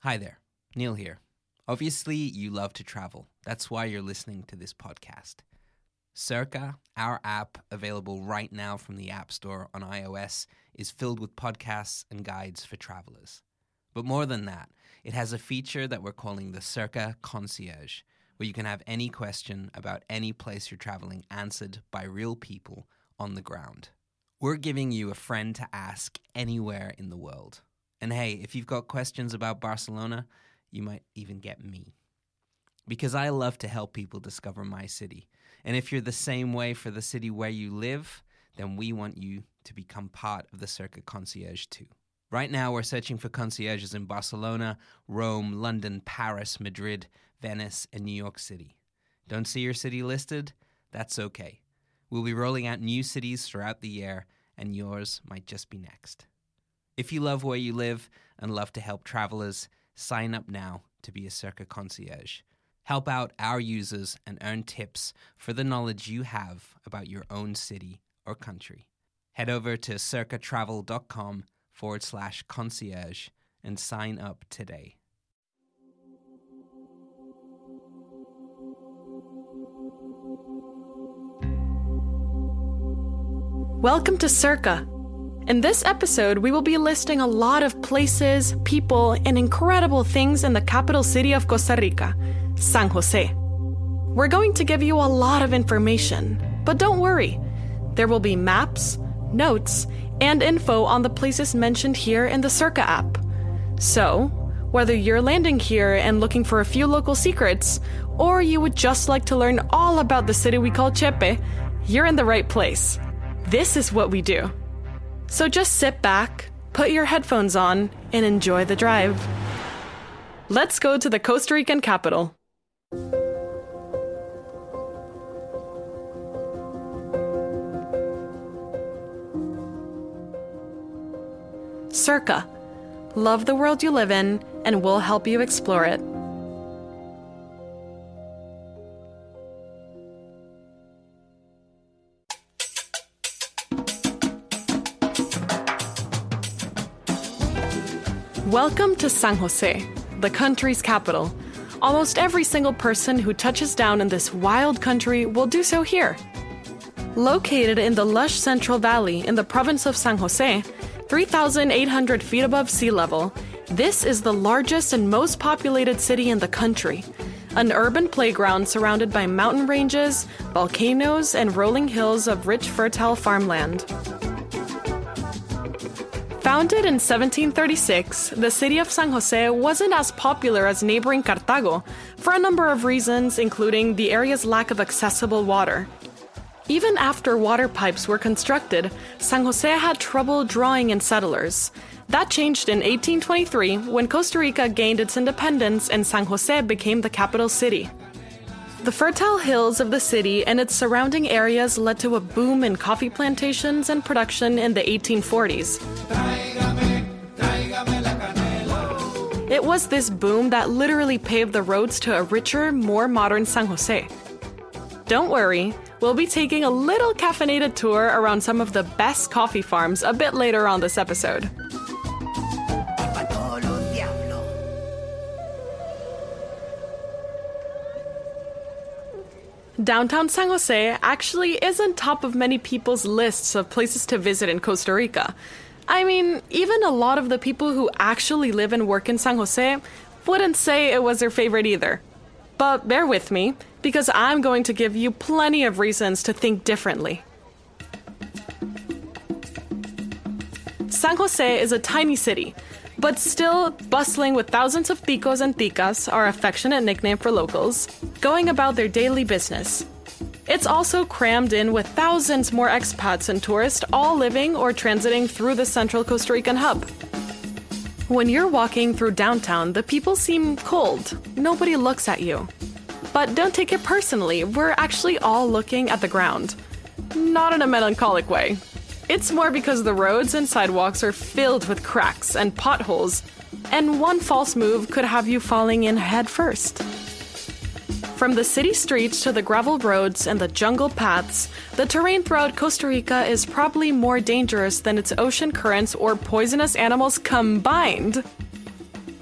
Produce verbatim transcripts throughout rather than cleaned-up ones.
Hi there, Neil here. Obviously, you love to travel. That's why you're listening to this podcast. Cerca, our app available right now from the App Store on iOS, is filled with podcasts and guides for travelers. But more than that, it has a feature that we're calling the Cerca Concierge, where you can have any question about any place you're traveling answered by real people on the ground. We're giving you a friend to ask anywhere in the world. And hey, if you've got questions about Barcelona, you might even get me. Because I love to help people discover my city. And if you're the same way for the city where you live, then we want you to become part of the Cerca Concierge too. Right now, we're searching for concierges in Barcelona, Rome, London, Paris, Madrid, Venice, and New York City. Don't see your city listed? That's okay. We'll be rolling out new cities throughout the year, and yours might just be next. If you love where you live and love to help travelers, sign up now to be a Cerca Concierge. Help out our users and earn tips for the knowledge you have about your own city or country. Head over to cercatravel.com forward slash concierge and sign up today. Welcome to Cerca. In this episode, we will be listing a lot of places, people, and incredible things in the capital city of Costa Rica, San Jose. We're going to give you a lot of information, but don't worry. There will be maps, notes, and info on the places mentioned here in the Cerca app. So, whether you're landing here and looking for a few local secrets, or you would just like to learn all about the city we call Chepe, you're in the right place. This is what we do. So just sit back, put your headphones on, and enjoy the drive. Let's go to the Costa Rican capital. Cerca. Love the world you live in, and we'll help you explore it. Welcome to San Jose, the country's capital. Almost every single person who touches down in this wild country will do so here. Located in the lush Central Valley in the province of San Jose, three thousand eight hundred feet above sea level, this is the largest and most populated city in the country. An urban playground surrounded by mountain ranges, volcanoes, and rolling hills of rich, fertile farmland. Founded in seventeen thirty-six, the city of San Jose wasn't as popular as neighboring Cartago for a number of reasons, including the area's lack of accessible water. Even after water pipes were constructed, San Jose had trouble drawing in settlers. That changed in eighteen twenty-three when Costa Rica gained its independence and San Jose became the capital city. The fertile hills of the city and its surrounding areas led to a boom in coffee plantations and production in the eighteen forties. It was this boom that literally paved the roads to a richer, more modern San Jose. Don't worry, we'll be taking a little caffeinated tour around some of the best coffee farms a bit later on this episode. Downtown San Jose actually isn't top of many people's lists of places to visit in Costa Rica. I mean, even a lot of the people who actually live and work in San Jose wouldn't say it was their favorite either. But bear with me, because I'm going to give you plenty of reasons to think differently. San Jose is a tiny city, but still bustling with thousands of ticos and ticas, our affectionate nickname for locals, going about their daily business. It's also crammed in with thousands more expats and tourists all living or transiting through the central Costa Rican hub. When you're walking through downtown, the people seem cold. Nobody looks at you. But don't take it personally, we're actually all looking at the ground. Not in a melancholic way. It's more because the roads and sidewalks are filled with cracks and potholes, and one false move could have you falling in head first. From the city streets to the gravel roads and the jungle paths, the terrain throughout Costa Rica is probably more dangerous than its ocean currents or poisonous animals combined.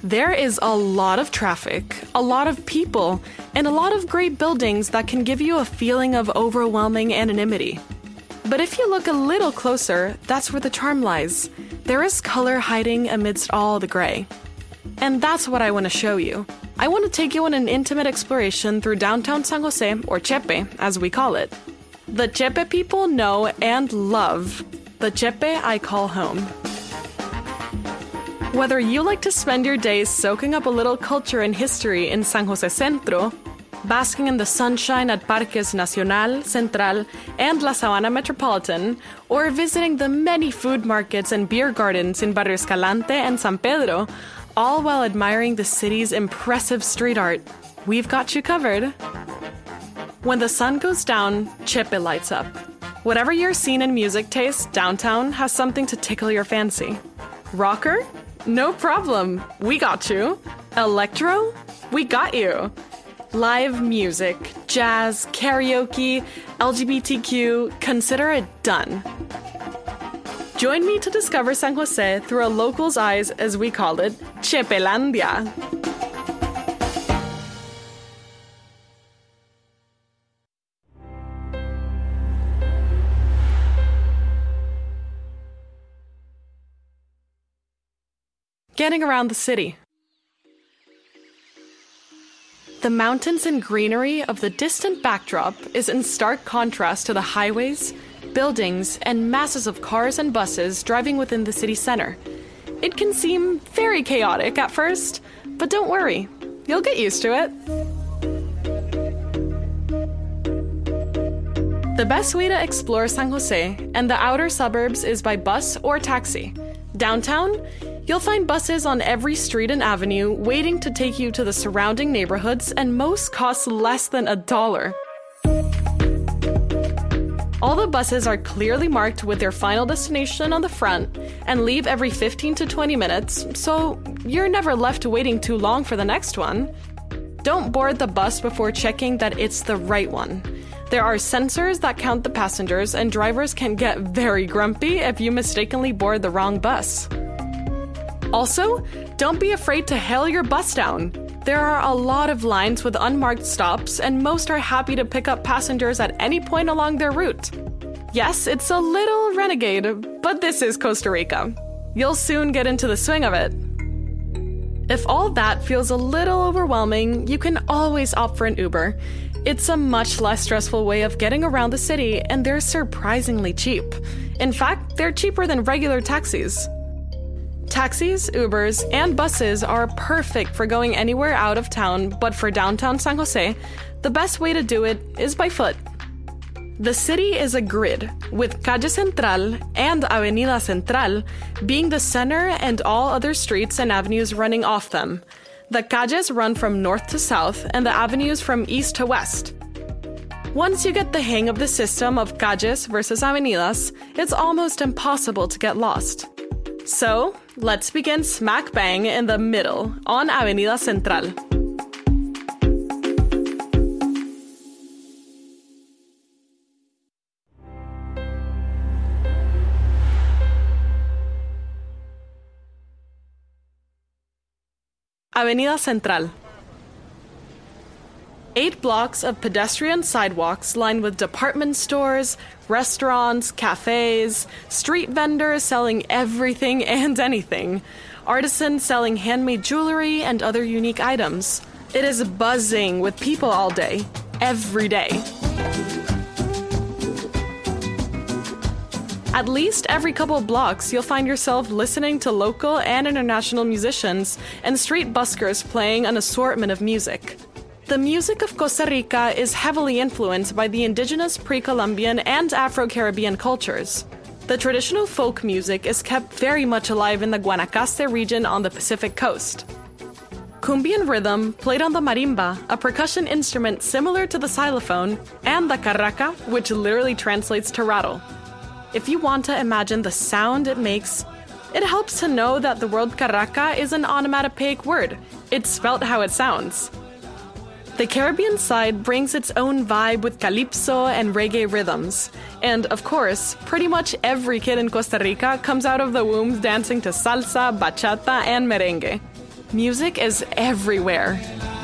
There is a lot of traffic, a lot of people, and a lot of great buildings that can give you a feeling of overwhelming anonymity. But if you look a little closer, that's where the charm lies. There is color hiding amidst all the gray. And that's what I want to show you. I want to take you on an intimate exploration through downtown San Jose, or Chepe, as we call it. The Chepe people know and love the Chepe I call home. Whether you like to spend your days soaking up a little culture and history in San Jose Centro, basking in the sunshine at Parques Nacional, Central, and La Sabana Metropolitan, or visiting the many food markets and beer gardens in Barrio Escalante and San Pedro, all while admiring the city's impressive street art, we've got you covered. When the sun goes down, Chepe lights up. Whatever your scene and music taste, downtown has something to tickle your fancy. Rocker? No problem. We got you. Electro? We got you. Live music, jazz, karaoke, L G B T Q, consider it done. Join me to discover San Jose through a local's eyes, as we call it, Chepelandia. Getting around the city. The mountains and greenery of the distant backdrop is in stark contrast to the highways, buildings, and masses of cars and buses driving within the city center. It can seem very chaotic at first, but don't worry, you'll get used to it. The best way to explore San Jose and the outer suburbs is by bus or taxi. Downtown, you'll find buses on every street and avenue waiting to take you to the surrounding neighborhoods, and most cost less than a dollar. All the buses are clearly marked with their final destination on the front and leave every fifteen to twenty minutes, so you're never left waiting too long for the next one. Don't board the bus before checking that it's the right one. There are sensors that count the passengers, and drivers can get very grumpy if you mistakenly board the wrong bus. Also, don't be afraid to hail your bus down. There are a lot of lines with unmarked stops, and most are happy to pick up passengers at any point along their route. Yes, it's a little renegade, but this is Costa Rica. You'll soon get into the swing of it. If all that feels a little overwhelming, you can always opt for an Uber. It's a much less stressful way of getting around the city, and they're surprisingly cheap. In fact, they're cheaper than regular taxis. Taxis, Ubers, and buses are perfect for going anywhere out of town, but for downtown San Jose, the best way to do it is by foot. The city is a grid, with Calle Central and Avenida Central being the center and all other streets and avenues running off them. The calles run from north to south and the avenues from east to west. Once you get the hang of the system of calles versus avenidas, it's almost impossible to get lost. So, let's begin smack bang in the middle, on Avenida Central. Avenida Central. Eight blocks of pedestrian sidewalks lined with department stores, restaurants, cafes, street vendors selling everything and anything, artisans selling handmade jewelry and other unique items. It is buzzing with people all day, every day. At least every couple of blocks, you'll find yourself listening to local and international musicians and street buskers playing an assortment of music. The music of Costa Rica is heavily influenced by the indigenous pre-Columbian and Afro-Caribbean cultures. The traditional folk music is kept very much alive in the Guanacaste region on the Pacific coast. Cumbian rhythm, played on the marimba, a percussion instrument similar to the xylophone, and the carraca, which literally translates to rattle. If you want to imagine the sound it makes, it helps to know that the word carraca is an onomatopoeic word. It's spelt how it sounds. The Caribbean side brings its own vibe with calypso and reggae rhythms. And, of course, pretty much every kid in Costa Rica comes out of the womb dancing to salsa, bachata, and merengue. Music is everywhere.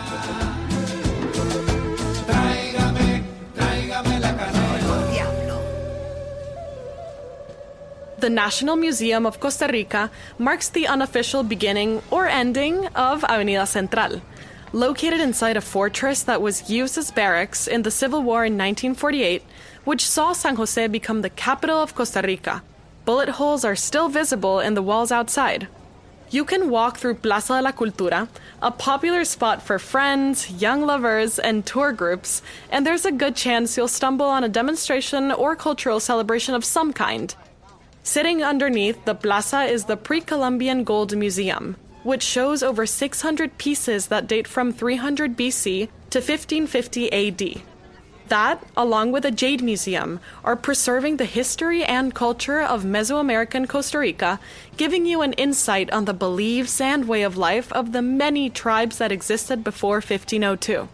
The National Museum of Costa Rica marks the unofficial beginning or ending of Avenida Central. Located inside a fortress that was used as barracks in the Civil War in nineteen forty-eight, which saw San Jose become the capital of Costa Rica. Bullet holes are still visible in the walls outside. You can walk through Plaza de la Cultura, a popular spot for friends, young lovers, and tour groups, and there's a good chance you'll stumble on a demonstration or cultural celebration of some kind. Sitting underneath the plaza is the Pre-Columbian Gold Museum, which shows over six hundred pieces that date from three hundred B C to fifteen fifty A D. That, along with a Jade Museum, are preserving the history and culture of Mesoamerican Costa Rica, giving you an insight on the beliefs and way of life of the many tribes that existed before fifteen oh two.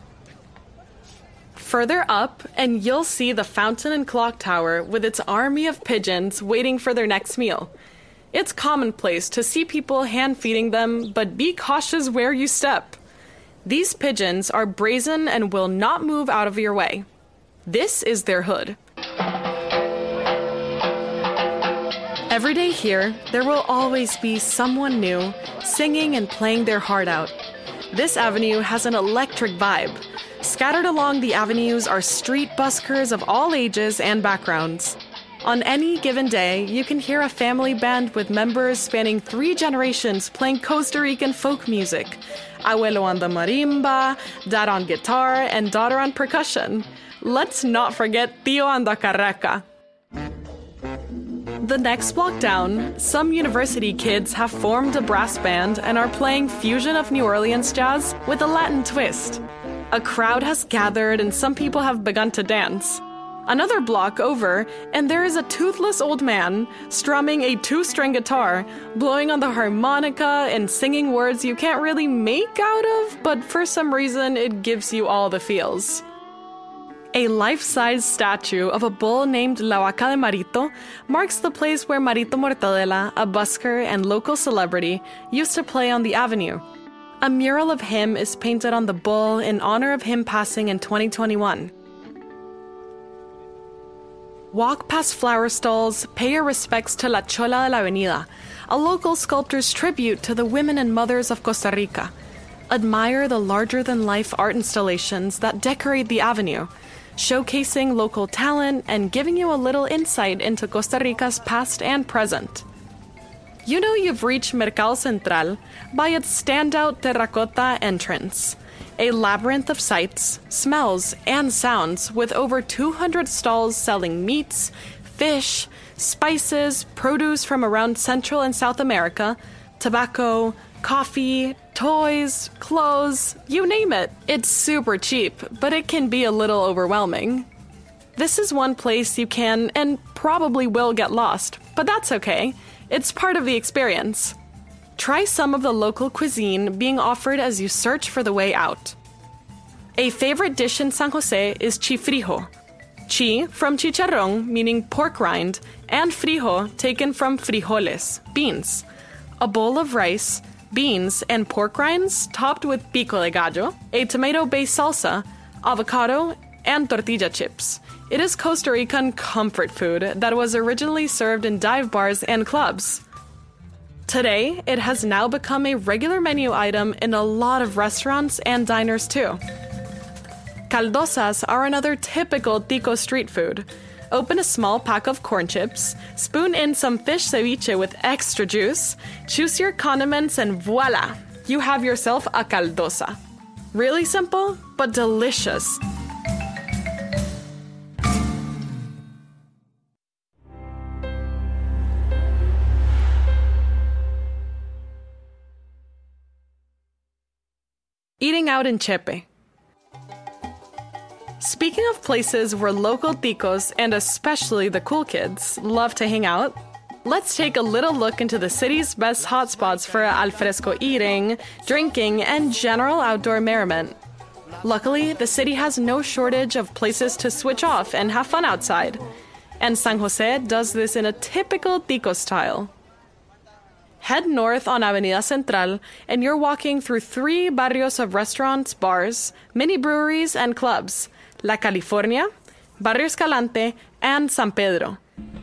Further up, and you'll see the Fountain and Clock Tower with its army of pigeons waiting for their next meal. It's commonplace to see people hand-feeding them, but be cautious where you step. These pigeons are brazen and will not move out of your way. This is their hood. Every day here, there will always be someone new, singing and playing their heart out. This avenue has an electric vibe. Scattered along the avenues are street buskers of all ages and backgrounds. On any given day, you can hear a family band with members spanning three generations playing Costa Rican folk music. Abuelo on the marimba, dad on guitar, and daughter on percussion. Let's not forget Tío on the carraca. The next block down, some university kids have formed a brass band and are playing fusion of New Orleans jazz with a Latin twist. A crowd has gathered and some people have begun to dance. Another block over, and there is a toothless old man strumming a two-string guitar, blowing on the harmonica and singing words you can't really make out of, but for some reason it gives you all the feels. A life-size statue of a bull named La Vaca de Marito marks the place where Marito Mortadela, a busker and local celebrity, used to play on the avenue. A mural of him is painted on the bull in honor of him passing in twenty twenty-one. Walk past flower stalls, pay your respects to La Chola de la Avenida, a local sculptor's tribute to the women and mothers of Costa Rica. Admire the larger-than-life art installations that decorate the avenue, showcasing local talent and giving you a little insight into Costa Rica's past and present. You know you've reached Mercado Central by its standout terracotta entrance, a labyrinth of sights, smells, and sounds with over two hundred stalls selling meats, fish, spices, produce from around Central and South America, tobacco, coffee, toys, clothes, you name it. It's super cheap, but it can be a little overwhelming. This is one place you can and probably will get lost, but that's okay. It's part of the experience. Try some of the local cuisine being offered as you search for the way out. A favorite dish in San Jose is chifrijo. Chi from chicharrón, meaning pork rind, and frijo taken from frijoles, beans. A bowl of rice, beans, and pork rinds topped with pico de gallo, a tomato-based salsa, avocado, and tortilla chips. It is Costa Rican comfort food that was originally served in dive bars and clubs. Today, it has now become a regular menu item in a lot of restaurants and diners too. Caldosas are another typical Tico street food. Open a small pack of corn chips, spoon in some fish ceviche with extra juice, choose your condiments, and voila! You have yourself a caldosa. Really simple, but delicious. Eating out in Chepe. Speaking of places where local ticos, and especially the cool kids, love to hang out, let's take a little look into the city's best hotspots for alfresco eating, drinking, and general outdoor merriment. Luckily, the city has no shortage of places to switch off and have fun outside, and San Jose does this in a typical tico style. Head north on Avenida Central, and you're walking through three barrios of restaurants, bars, mini breweries, and clubs: La California, Barrio Escalante, and San Pedro.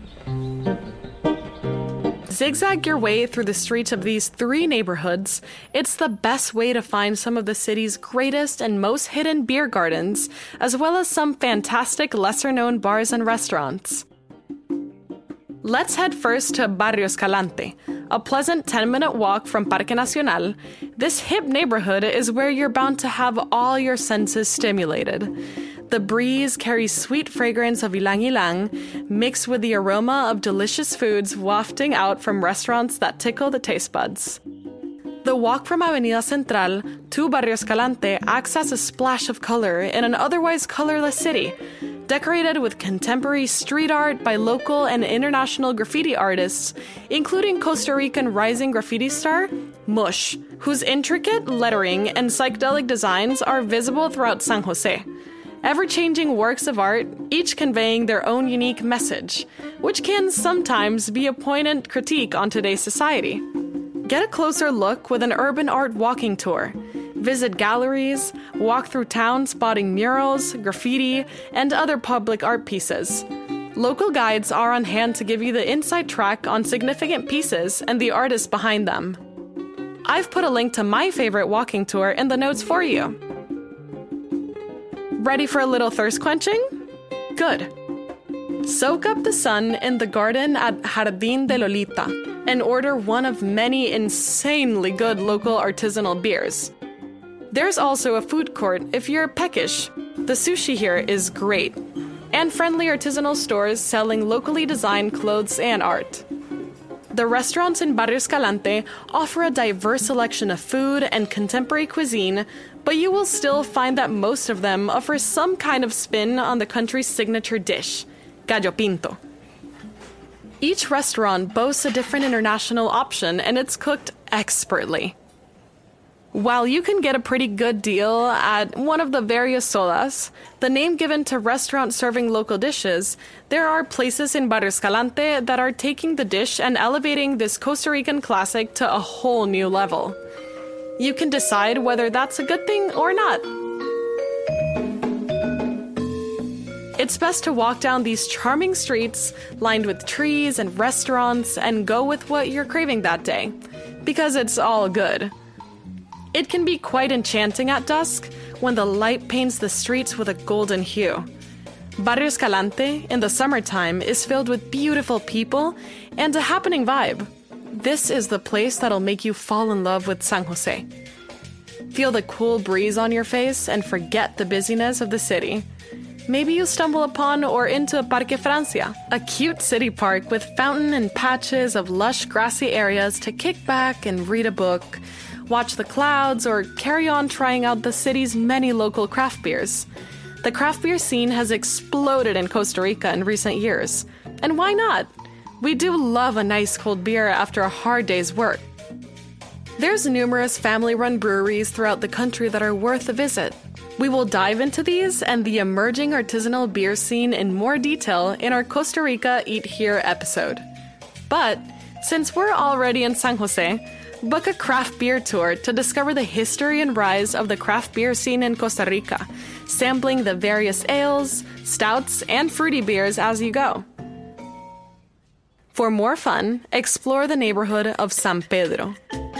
Zigzag your way through the streets of these three neighborhoods. It's the best way to find some of the city's greatest and most hidden beer gardens, as well as some fantastic lesser-known bars and restaurants. Let's head first to Barrio Escalante, a pleasant ten-minute walk from Parque Nacional. This hip neighborhood is where you're bound to have all your senses stimulated. The breeze carries sweet fragrance of ylang-ylang, mixed with the aroma of delicious foods wafting out from restaurants that tickle the taste buds. The walk from Avenida Central to Barrio Escalante acts as a splash of color in an otherwise colorless city, decorated with contemporary street art by local and international graffiti artists, including Costa Rican rising graffiti star Mush, whose intricate lettering and psychedelic designs are visible throughout San Jose. Ever-changing works of art, each conveying their own unique message, which can sometimes be a poignant critique on today's society. Get a closer look with an urban art walking tour. Visit galleries, walk through town spotting murals, graffiti, and other public art pieces. Local guides are on hand to give you the inside track on significant pieces and the artists behind them. I've put a link to my favorite walking tour in the notes for you. Ready for a little thirst quenching? Good. Soak up the sun in the garden at Jardín de Lolita and order one of many insanely good local artisanal beers. There's also a food court if you're peckish. The sushi here is great. And friendly artisanal stores selling locally designed clothes and art. The restaurants in Barrio Escalante offer a diverse selection of food and contemporary cuisine, but you will still find that most of them offer some kind of spin on the country's signature dish, gallo pinto. Each restaurant boasts a different international option, and it's cooked expertly. While you can get a pretty good deal at one of the various sodas, the name given to restaurants serving local dishes, there are places in Barrio Escalante that are taking the dish and elevating this Costa Rican classic to a whole new level. You can decide whether that's a good thing or not. It's best to walk down these charming streets lined with trees and restaurants and go with what you're craving that day, because it's all good. It can be quite enchanting at dusk when the light paints the streets with a golden hue. Barrio Escalante, in the summertime, is filled with beautiful people and a happening vibe. This is the place that'll make you fall in love with San Jose. Feel the cool breeze on your face and forget the busyness of the city. Maybe you stumble upon or into Parque Francia, a cute city park with fountain and patches of lush grassy areas to kick back and read a book, watch the clouds, or carry on trying out the city's many local craft beers. The craft beer scene has exploded in Costa Rica in recent years. And why not? We do love a nice cold beer after a hard day's work. There's numerous family-run breweries throughout the country that are worth a visit. We will dive into these and the emerging artisanal beer scene in more detail in our Costa Rica Eat Here episode. But since we're already in San Jose, book a craft beer tour to discover the history and rise of the craft beer scene in Costa Rica, sampling the various ales, stouts, and fruity beers as you go. For more fun, explore the neighborhood of San Pedro.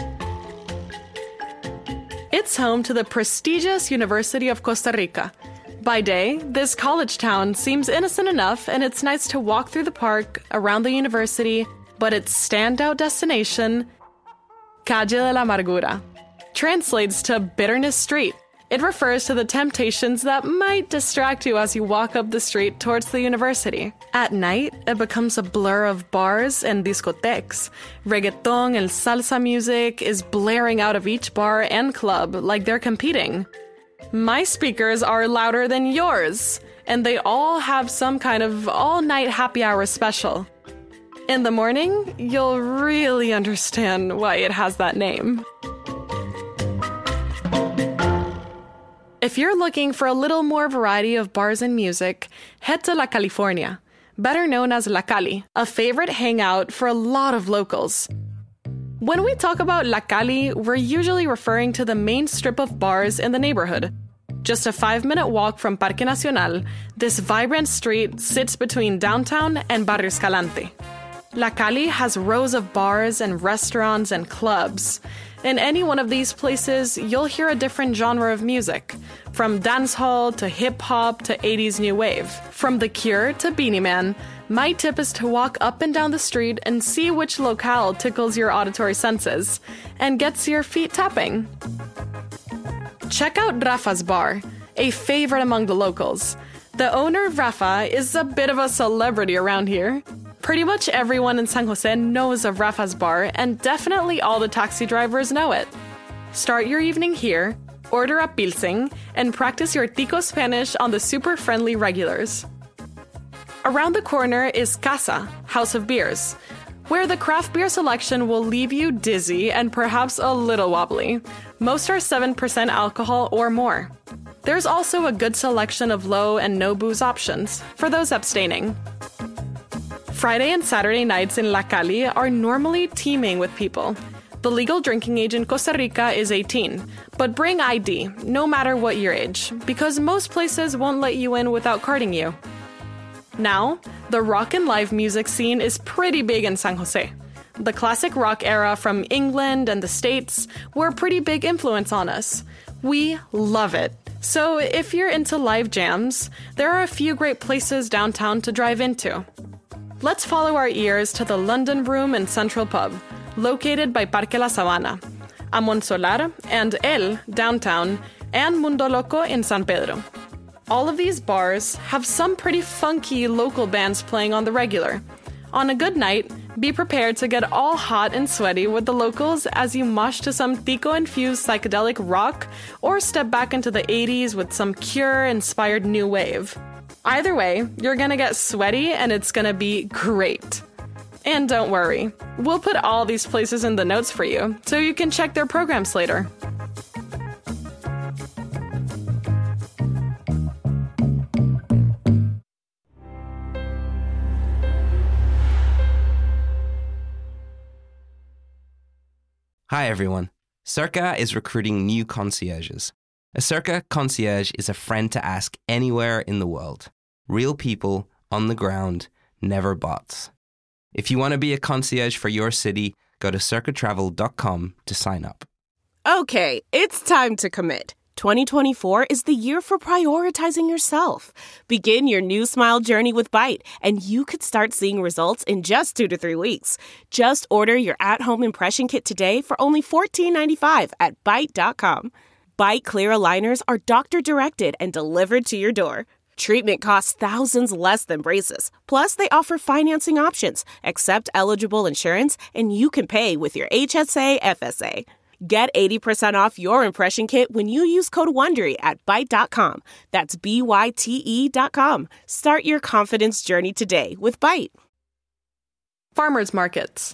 It's home to the prestigious University of Costa Rica. By day, this college town seems innocent enough, and it's nice to walk through the park around the university, but its standout destination, Calle de la Amargura, translates to Bitterness Street. It refers to the temptations that might distract you as you walk up the street towards the university. At night, it becomes a blur of bars and discotheques. Reggaeton and salsa music is blaring out of each bar and club like they're competing. My speakers are louder than yours, and they all have some kind of all-night happy hour special. In the morning, you'll really understand why it has that name. If you're looking for a little more variety of bars and music, head to La California, better known as La Cali, a favorite hangout for a lot of locals. When we talk about La Cali, we're usually referring to the main strip of bars in the neighborhood. Just a five-minute walk from Parque Nacional, this vibrant street sits between downtown and Barrio Escalante. La Cali has rows of bars and restaurants and clubs. In any one of these places, you'll hear a different genre of music, from dancehall to hip-hop to eighties new wave. From The Cure to Beanie Man, my tip is to walk up and down the street and see which locale tickles your auditory senses and gets your feet tapping. Check out Rafa's Bar, a favorite among the locals. The owner of Rafa is a bit of a celebrity around here. Pretty much everyone in San Jose knows of Rafa's Bar, and definitely all the taxi drivers know it. Start your evening here, order a pilsing, and practice your Tico Spanish on the super friendly regulars. Around the corner is Casa, House of Beers, where the craft beer selection will leave you dizzy and perhaps a little wobbly. Most are seven percent alcohol or more. There's also a good selection of low and no booze options for those abstaining. Friday and Saturday nights in La Cali are normally teeming with people. The legal drinking age in Costa Rica is eighteen, but bring I D, no matter what your age, because most places won't let you in without carding you. Now, the rock and live music scene is pretty big in San Jose. The classic rock era from England and the States were a pretty big influence on us. We love it. So if you're into live jams, there are a few great places downtown to drive into. Let's follow our ears to the London Room and Central Pub, located by Parque La Sabana, Amon Solar and El, downtown, and Mundo Loco in San Pedro. All of these bars have some pretty funky local bands playing on the regular. On a good night, be prepared to get all hot and sweaty with the locals as you mosh to some Tico-infused psychedelic rock or step back into the eighties with some Cure-inspired new wave. Either way, you're gonna get sweaty and it's gonna be great. And don't worry, we'll put all these places in the notes for you so you can check their programs later. Hi everyone. Cerca is recruiting new concierges. A Cerca concierge is a friend to ask anywhere in the world. Real people, on the ground, never bots. If you want to be a concierge for your city, go to cerca travel dot com to sign up. Okay, it's time to commit. twenty twenty-four is the year for prioritizing yourself. Begin your new smile journey with Byte, and you could start seeing results in just two to three weeks. Just order your at-home impression kit today for only fourteen ninety-five at byte dot com. Byte clear aligners are doctor-directed and delivered to your door. Treatment costs thousands less than braces. Plus, they offer financing options, accept eligible insurance, and you can pay with your H S A F S A. Get eighty percent off your impression kit when you use code WONDERY at byte dot com. That's B Y T E dot com. Start your confidence journey today with Byte. Farmers markets.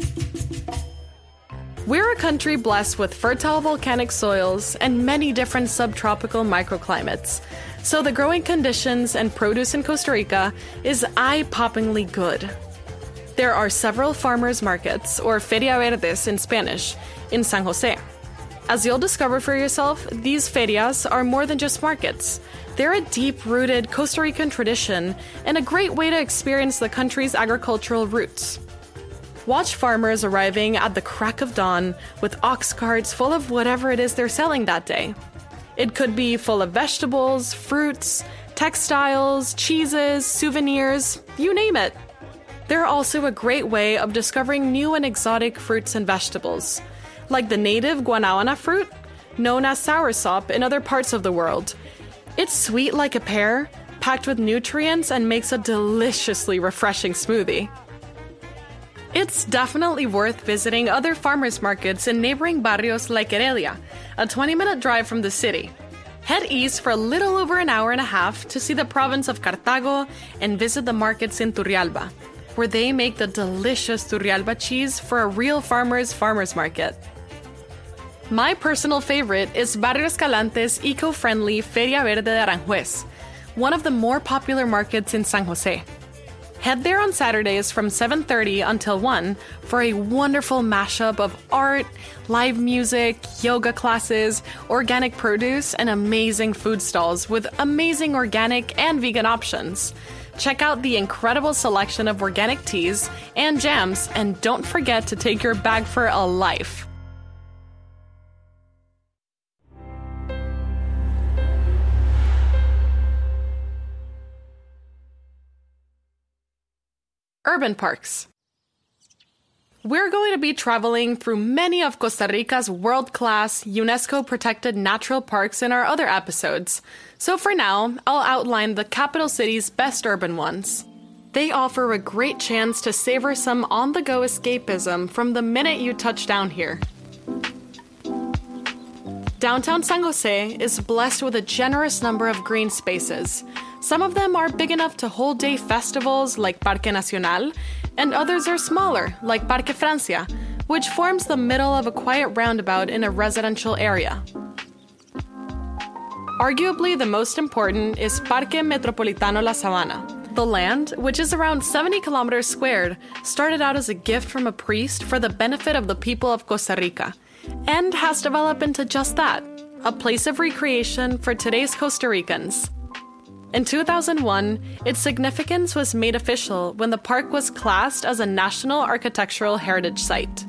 We're a country blessed with fertile volcanic soils and many different subtropical microclimates. So the growing conditions and produce in Costa Rica is eye-poppingly good. There are several farmers markets, or Feria Verdes in Spanish, in San Jose. As you'll discover for yourself, these ferias are more than just markets. They're a deep-rooted Costa Rican tradition and a great way to experience the country's agricultural roots. Watch farmers arriving at the crack of dawn with ox carts full of whatever it is they're selling that day. It could be full of vegetables, fruits, textiles, cheeses, souvenirs, you name it. They're also a great way of discovering new and exotic fruits and vegetables, like the native guanábana fruit, known as soursop in other parts of the world. It's sweet like a pear, packed with nutrients, and makes a deliciously refreshing smoothie. It's definitely worth visiting other farmers markets in neighboring barrios like Heredia, a twenty-minute drive from the city. Head east for a little over an hour and a half to see the province of Cartago and visit the markets in Turrialba, where they make the delicious Turrialba cheese for a real farmer's farmer's market. My personal favorite is Barrio Escalante's eco-friendly Feria Verde de Aranjuez, one of the more popular markets in San Jose. Head there on Saturdays from seven thirty until one for a wonderful mashup of art, live music, yoga classes, organic produce, and amazing food stalls with amazing organic and vegan options. Check out the incredible selection of organic teas and jams, and don't forget to take your bag for a life. Urban parks. We're going to be traveling through many of Costa Rica's world-class, UNESCO-protected natural parks in our other episodes. So for now, I'll outline the capital city's best urban ones. They offer a great chance to savor some on-the-go escapism from the minute you touch down here. Downtown San Jose is blessed with a generous number of green spaces. Some of them are big enough to hold day festivals like Parque Nacional, and others are smaller, like Parque Francia, which forms the middle of a quiet roundabout in a residential area. Arguably the most important is Parque Metropolitano La Sabana. The land, which is around seventy kilometers squared, started out as a gift from a priest for the benefit of the people of Costa Rica, and has developed into just that, a place of recreation for today's Costa Ricans. In two thousand one, its significance was made official when the park was classed as a National Architectural Heritage Site.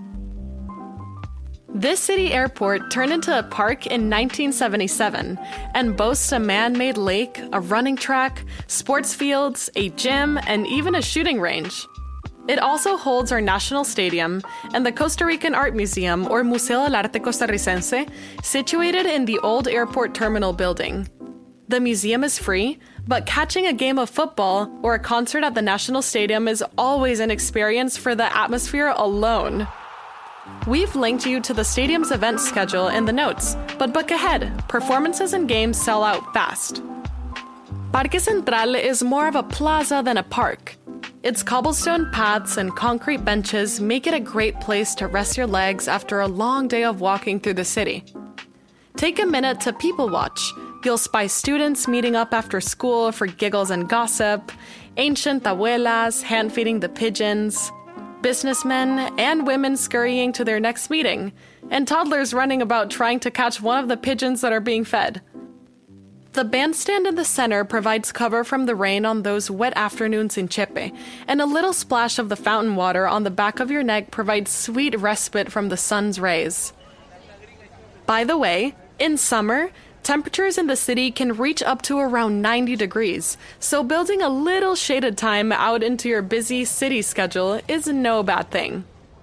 This city airport turned into a park in nineteen seventy-seven and boasts a man-made lake, a running track, sports fields, a gym, and even a shooting range. It also holds our national stadium and the Costa Rican Art Museum, or Museo del Arte Costarricense, situated in the old airport terminal building. The museum is free, but catching a game of football or a concert at the National Stadium is always an experience for the atmosphere alone. We've linked you to the stadium's event schedule in the notes, but book ahead. Performances and games sell out fast. Parque Central is more of a plaza than a park. Its cobblestone paths and concrete benches make it a great place to rest your legs after a long day of walking through the city. Take a minute to people watch. You'll spy students meeting up after school for giggles and gossip, ancient abuelas hand-feeding the pigeons, businessmen and women scurrying to their next meeting, and toddlers running about trying to catch one of the pigeons that are being fed. The bandstand in the center provides cover from the rain on those wet afternoons in Chepe, and a little splash of the fountain water on the back of your neck provides sweet respite from the sun's rays. By the way, in summer, temperatures in the city can reach up to around ninety degrees, so building a little shaded time out into your busy city schedule is no bad thing.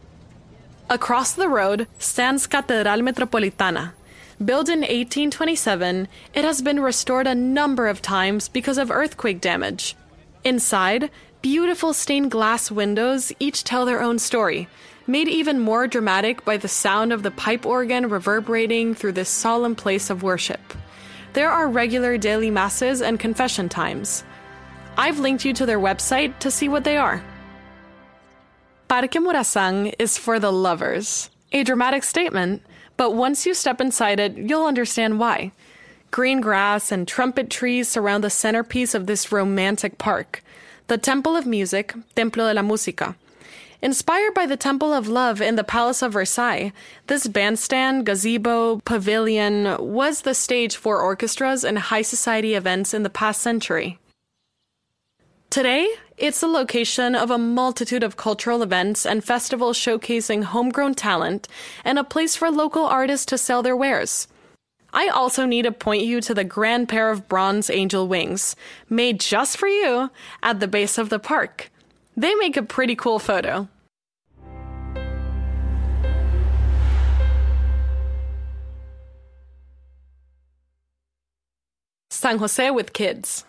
Across the road stands Catedral Metropolitana. Built in eighteen twenty-seven, it has been restored a number of times because of earthquake damage. Inside, beautiful stained glass windows each tell their own story, made even more dramatic by the sound of the pipe organ reverberating through this solemn place of worship. There are regular daily masses and confession times. I've linked you to their website to see what they are. Parque Morazán is for the lovers. A dramatic statement, but once you step inside it, you'll understand why. Green grass and trumpet trees surround the centerpiece of this romantic park, the Temple of Music, Templo de la Música. Inspired by the Temple of Love in the Palace of Versailles, this bandstand, gazebo, pavilion was the stage for orchestras and high society events in the past century. Today, it's the location of a multitude of cultural events and festivals showcasing homegrown talent and a place for local artists to sell their wares. I also need to point you to the grand pair of bronze angel wings, made just for you, at the base of the park. They make a pretty cool photo. San Jose with kids.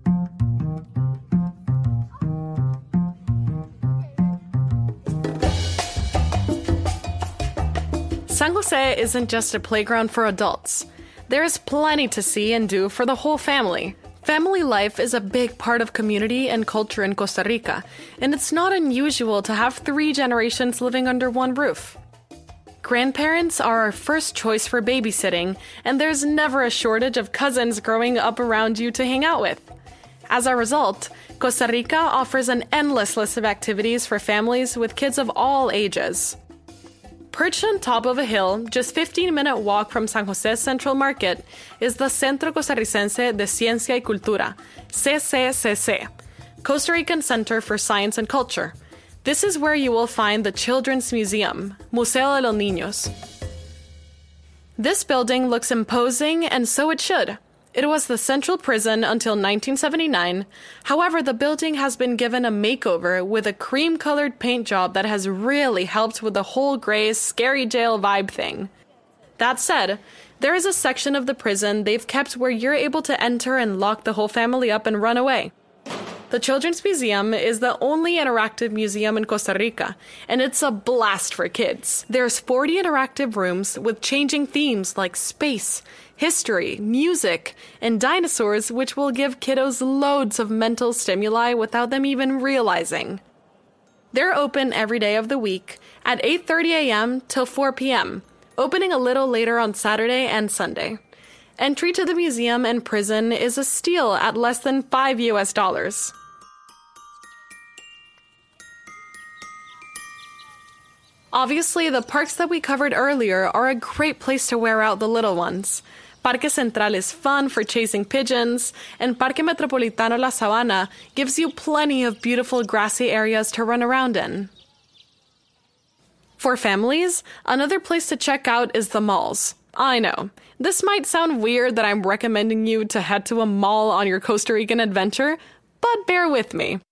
San Jose isn't just a playground for adults. There's plenty to see and do for the whole family. Family life is a big part of community and culture in Costa Rica, and it's not unusual to have three generations living under one roof. Grandparents are our first choice for babysitting, and there's never a shortage of cousins growing up around you to hang out with. As a result, Costa Rica offers an endless list of activities for families with kids of all ages. Perched on top of a hill, just fifteen-minute walk from San Jose Central Market, is the Centro Costarricense de Ciencia y Cultura, C C C C, Costa Rican Center for Science and Culture. This is where you will find the Children's Museum, Museo de los Niños. This building looks imposing, and so it should. It was the central prison until nineteen seventy-nine. However, the building has been given a makeover with a cream-colored paint job that has really helped with the whole gray, scary jail vibe thing. That said, there is a section of the prison they've kept where you're able to enter and lock the whole family up and run away. The Children's Museum is the only interactive museum in Costa Rica, and it's a blast for kids. There's forty interactive rooms with changing themes like space, history, music, and dinosaurs, which will give kiddos loads of mental stimuli without them even realizing. They're open every day of the week at eight thirty a.m. till four p.m., opening a little later on Saturday and Sunday. Entry to the museum and prison is a steal at less than five U S dollars. Obviously, the parks that we covered earlier are a great place to wear out the little ones. Parque Central is fun for chasing pigeons, and Parque Metropolitano La Sabana gives you plenty of beautiful grassy areas to run around in. For families, another place to check out is the malls. I know, this might sound weird that I'm recommending you to head to a mall on your Costa Rican adventure, but bear with me.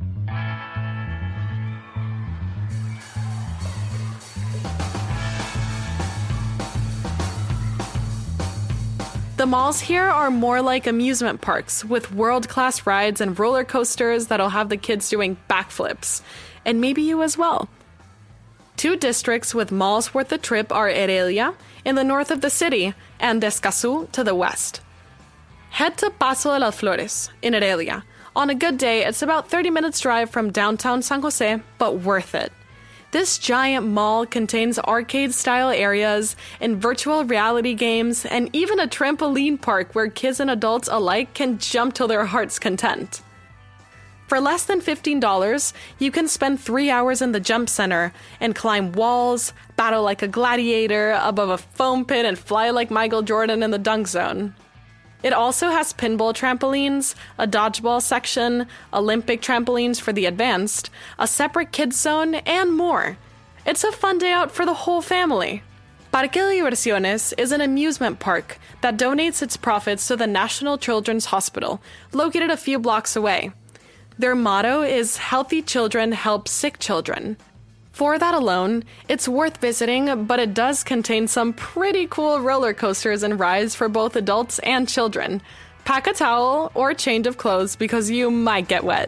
The malls here are more like amusement parks with world-class rides and roller coasters that'll have the kids doing backflips, and maybe you as well. Two districts with malls worth the trip are Heredia, in the north of the city, and Escazú to the west. Head to Paso de las Flores, in Heredia. On a good day, it's about thirty minutes drive from downtown San Jose, but worth it. This giant mall contains arcade-style areas and virtual reality games, and even a trampoline park where kids and adults alike can jump to their heart's content. For less than fifteen dollars, you can spend three hours in the jump center and climb walls, battle like a gladiator above a foam pit, and fly like Michael Jordan in the dunk zone. It also has pinball trampolines, a dodgeball section, Olympic trampolines for the advanced, a separate kids zone, and more. It's a fun day out for the whole family. Parque Diversiones is an amusement park that donates its profits to the National Children's Hospital, located a few blocks away. Their motto is "Healthy Children Help Sick Children." For that alone, it's worth visiting, but it does contain some pretty cool roller coasters and rides for both adults and children. Pack a towel or a change of clothes because you might get wet.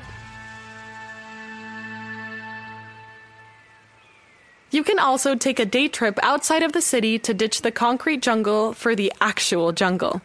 You can also take a day trip outside of the city to ditch the concrete jungle for the actual jungle.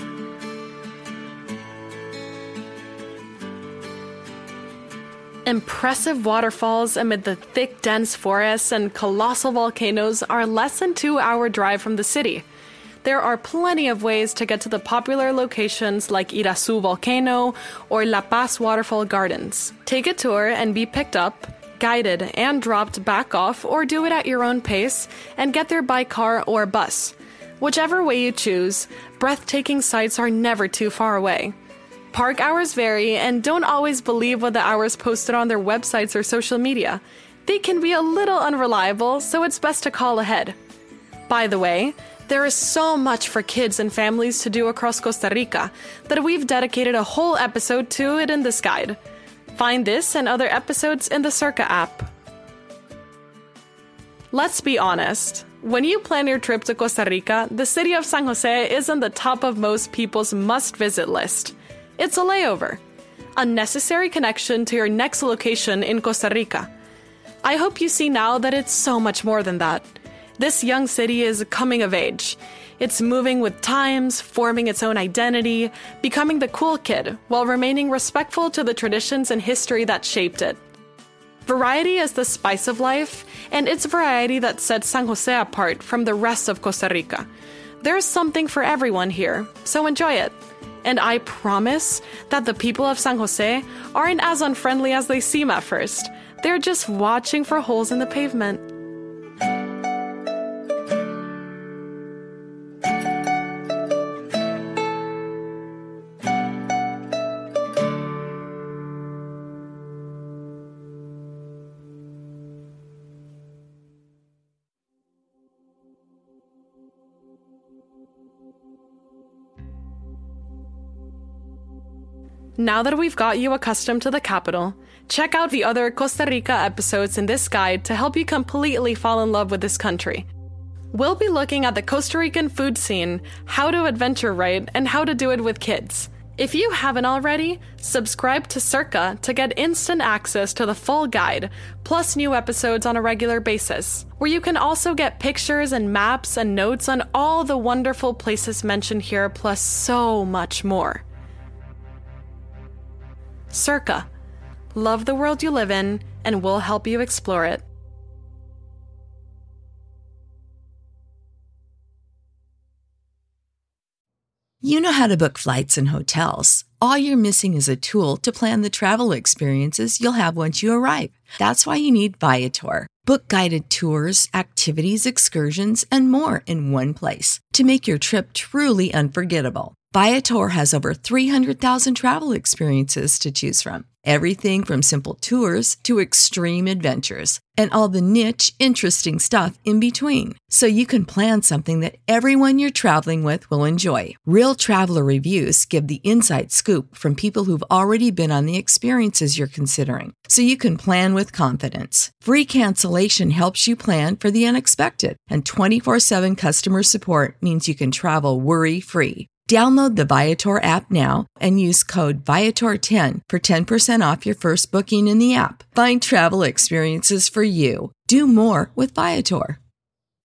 Impressive waterfalls amid the thick, dense forests and colossal volcanoes are less than two-hour drive from the city. There are plenty of ways to get to the popular locations like Irasu Volcano or La Paz Waterfall Gardens. Take a tour and be picked up, guided, and dropped back off, or do it at your own pace and get there by car or bus. Whichever way you choose, breathtaking sights are never too far away. Park hours vary, and don't always believe what the hours posted on their websites or social media. They can be a little unreliable, so it's best to call ahead. By the way, there is so much for kids and families to do across Costa Rica that we've dedicated a whole episode to it in this guide. Find this and other episodes in the Circa app. Let's be honest. When you plan your trip to Costa Rica, the city of San Jose isn't the top of most people's must-visit list. It's a layover, a necessary connection to your next location in Costa Rica. I hope you see now that it's so much more than that. This young city is coming of age. It's moving with times, forming its own identity, becoming the cool kid, while remaining respectful to the traditions and history that shaped it. Variety is the spice of life, and it's variety that sets San Jose apart from the rest of Costa Rica. There's something for everyone here, so enjoy it. And I promise that the people of San Jose aren't as unfriendly as they seem at first. They're just watching for holes in the pavement. Now that we've got you accustomed to the capital, check out the other Costa Rica episodes in this guide to help you completely fall in love with this country. We'll be looking at the Costa Rican food scene, how to adventure right, and how to do it with kids. If you haven't already, subscribe to Circa to get instant access to the full guide, plus new episodes on a regular basis, where you can also get pictures and maps and notes on all the wonderful places mentioned here, plus so much more. Circa. Love the world you live in, and we'll help you explore it. You know how to book flights and hotels. All you're missing is a tool to plan the travel experiences you'll have once you arrive. That's why you need Viator. Book guided tours, activities, excursions, and more in one place to make your trip truly unforgettable. Viator has over three hundred thousand travel experiences to choose from. Everything from simple tours to extreme adventures and all the niche, interesting stuff in between. So you can plan something that everyone you're traveling with will enjoy. Real traveler reviews give the inside scoop from people who've already been on the experiences you're considering. So you can plan with confidence. Free cancellation helps you plan for the unexpected. And twenty-four seven customer support means you can travel worry-free. Download the Viator app now and use code Viator ten for ten percent off your first booking in the app. Find travel experiences for you. Do more with Viator.